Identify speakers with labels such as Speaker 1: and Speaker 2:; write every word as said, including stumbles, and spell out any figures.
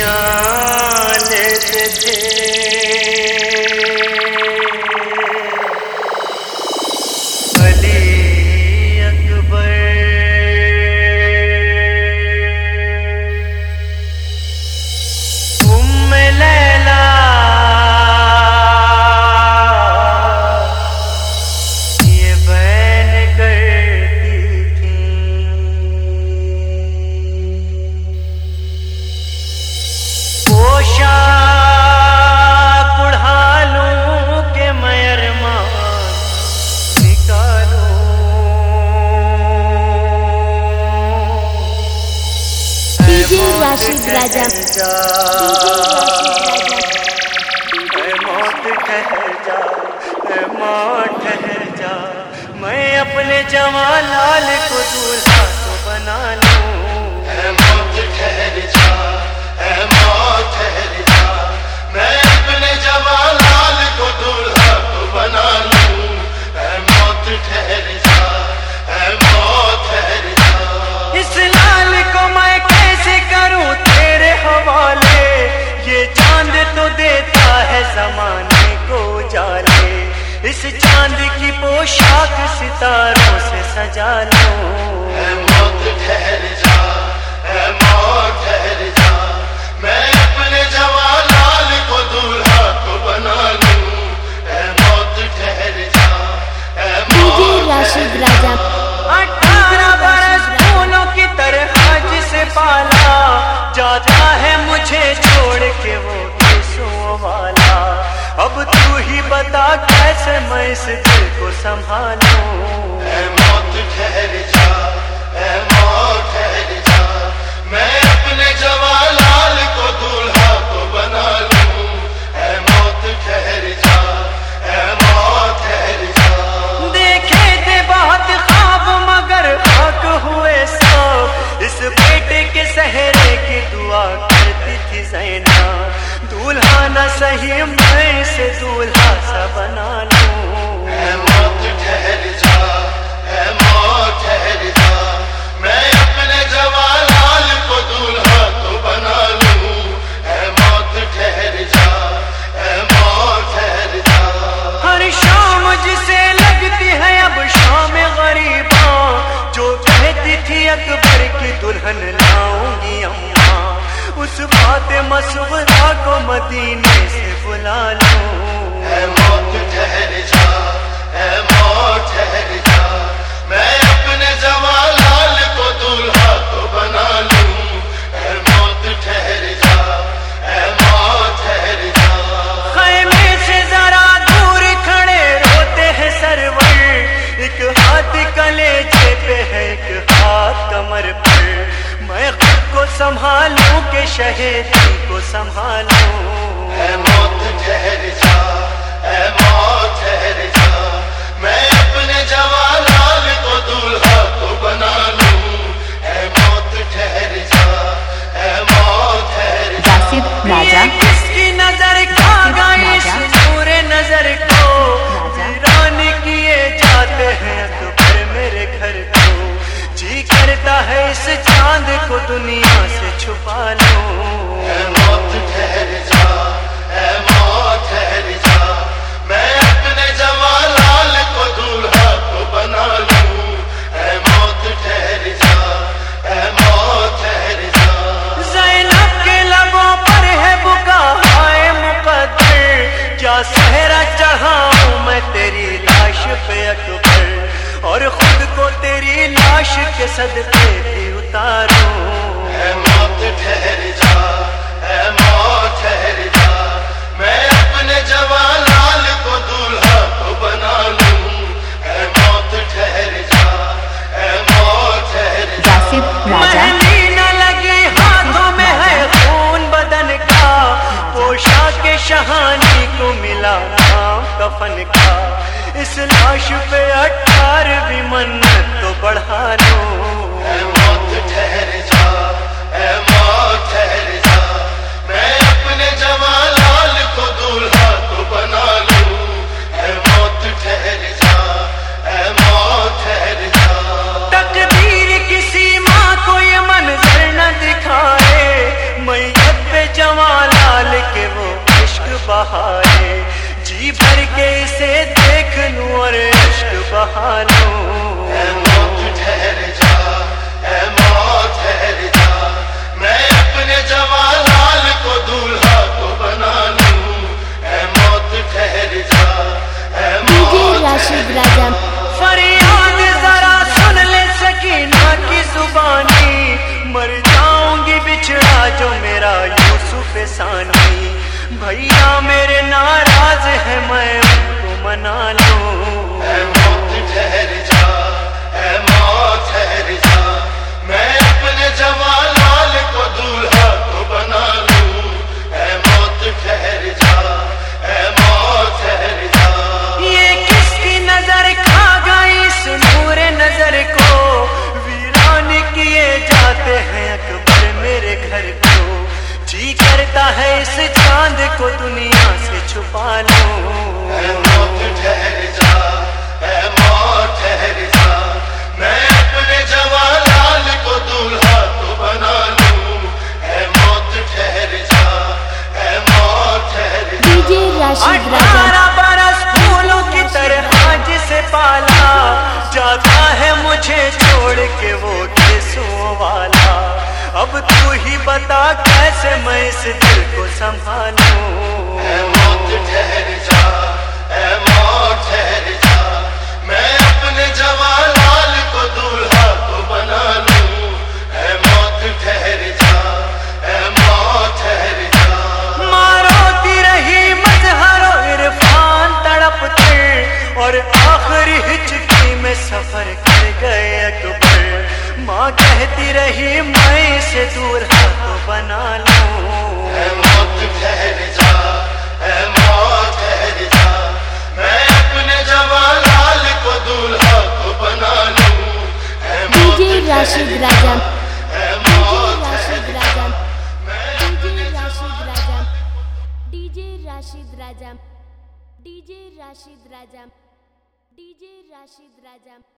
Speaker 1: खुशियाँ लेते थे अली अकबर। उम्मे लैला ये बहन करती थी पोशाक उड़ा लूं के मैं अरमान निकालूं।
Speaker 2: डीजे राशिद राजा,
Speaker 1: ऐ मौत ठहर जा, ऐ मौत ठहर जा, मैं अपने जवान लाल को दूल्हा तो बना लूं।
Speaker 3: ऐ मौत ठहर जा, ऐ मौत ठहर जा, मैं अपने जवान लाल को दूल्हा तो बना लूं। ऐ मौत ठहर जा, ऐ मौत ठहर जा,
Speaker 1: इस लाल को मैं कैसे करूं तेरे हवाले, ये चांद तो देता है जमाने को उजाले। इस चांद की पोशाक सितारों से सजा लो।
Speaker 3: ऐ मौत ठहर जा, ऐ मौत ठहर जा, मैं अपने जवान लाल को दूल्हा तो बना लूं। ऐ मौत ठहर जा, ऐ
Speaker 2: डीजे
Speaker 3: मौत
Speaker 2: राशिद राजा,
Speaker 1: अठारह बरस फूलों की तरह जिसे पाला जाता है मुझे छोड़ के वो केसों वाला। अब तू ही बता कैसे मैं इस दिल को संभालूं।
Speaker 3: ऐ मौत ठहर जा, ऐ मौत ठहर जा, मैं अपने जवान लाल को दूल्हा तो बना लूं। ऐ मौत ठहर जा, ऐ मौत ठहर जा,
Speaker 1: देखे थे बहुत ख्वाब मगर हक हुए सब। इस बेटे के सहरे की दुआ करती थी ज़ैना। दूल्हा न सही मैं इसे दूल्हा सा बना लूं।
Speaker 3: ऐ मौत ठहर जा, ऐ मौत ठहर जा, मैं अपने जवान लाल को दूल्हा तो बना लूं। ऐ मौत ठहर जा, ऐ मौत ठहर जा,
Speaker 1: हर शाम जिसे लगती है अब शाम गरीबा, जो कहती थी अकबर की दुल्हन लाऊंगी अम्मा, उस बात मसवरा को मदीने से बुला लूं।
Speaker 3: ऐ मौत ठहर जा, ऐ मौत ठहर जा, मैं अपने जवान लाल को दूल्हा तो बना लूं। ऐ मौत ठहर जा, ऐ मौत ठहर जा,
Speaker 1: खैमे से जरा दूर खड़े रोते हैं सरवर। एक हाथ कलेजे पे है एक हाथ कमर पर। मैं खुद को संभालूं के शहीदी को संभालूं।
Speaker 3: ऐ मौत ठहर जा, ऐ मौत ठहर जा, मैं अपने जवान लाल को दूल्हा तो बना लूं। ऐ मौत ठहर जा, ऐ मौत ठहर जा,
Speaker 2: राशिद राजा,
Speaker 1: ये किसकी नजर खा गई इस नूर नजर को। वीरान किए जाते हैं अकबर मेरे घर को। जी करता है इस चांद को दुनिया से छुपा लूं।
Speaker 3: ऐ मौत ठहर जा, ऐ मौत ठहर जा, मैं अपने जवान लाल को दूल्हा तो बना लूं। ऐ मौत ठहर जा, ऐ मौत ठहर जा,
Speaker 1: ज़ैनब के लबों पर है बुका हाय मुकद्दर। क्या सहरा चढ़ाऊं मैं तेरी लाश पे अकबर, और खुद को तेरी लाश के सदके भी उतारूं।
Speaker 3: ऐ मौत ठहर जा, ऐ मौत ठहर जा, मैं अपने जवान लाल को दूल्हा तो बना लूं। ऐ मौत ठहर जा, ऐ मौत ठहर जा,
Speaker 2: राशिद राजा,
Speaker 1: मेहंदी न लगी हाथों में है खून बदन का। पोशाक शहानी को मिला नाम कफन का। इस लाश पे अठारहवीं मन्नत तो बढ़ा लो।
Speaker 3: ऐ मौत ठहर
Speaker 1: मर जाऊंगी बिछड़ा जो मेरा यूसुफ सानी। भैया मेरे नाराज है मैं उनको मना लूं।
Speaker 3: ऐ मौत ठहर जा, ऐ मौत ठहर जा, मैं अपने जवान लाल को दूल्हा तो बना लूं। ऐ मौत ठहर जा, ऐ मौत ठहर जा।
Speaker 1: ये किसकी नजर खा गई इस नूर नजर को, वीरान किए जाते हैं अकबर मेरे घर को। जी करता है इस चांद को दुनिया से छुपा लूं।
Speaker 3: ऐ मौत ठहर जा, ऐ मौत ठहर जा, मैं अपने जवान लाल को दूल्हा तो बना लूं। ऐ मौत ठहर जा, ऐ मौत ठहर जा।
Speaker 2: डीजे राशिद राजा।
Speaker 1: अठारह बरस फूलों की तरह जिसे पाला, जाता है मुझे छोड़ के वो केसों वाला। अब तू ही बता कैसे मैं इस दिल को संभालूं।
Speaker 3: ऐ मौत ठहर जा, ऐ मौत ठहर जा, मैं अपने जवान लाल को दूल्हा तो बना लूं। ऐ मौत ठहर जा, ऐ मौत ठहर जा।
Speaker 1: मारोती रही मजहरो इरफान तड़पते, और आखिरी हिचकी में सफर कर गए अकबर। माँ कहती रही मैं इसे दूल्हा तो बना लूं।
Speaker 3: ऐ मौत ठहर जा, ऐ मौत ठहर जा, मैं अपने जवान लाल को दूल्हा तो बना लूं। ऐ मौत
Speaker 2: डीजे राशिद
Speaker 3: ठहर
Speaker 2: राजा।
Speaker 3: जा, ऐ
Speaker 2: डीजे
Speaker 3: मौत
Speaker 2: राशिद
Speaker 3: ठहर
Speaker 2: राजा।
Speaker 3: मैं
Speaker 2: DJ Rashid Raja. DJ Rashid Raja. DJ Rashid Raja. DJ Rashid राजा।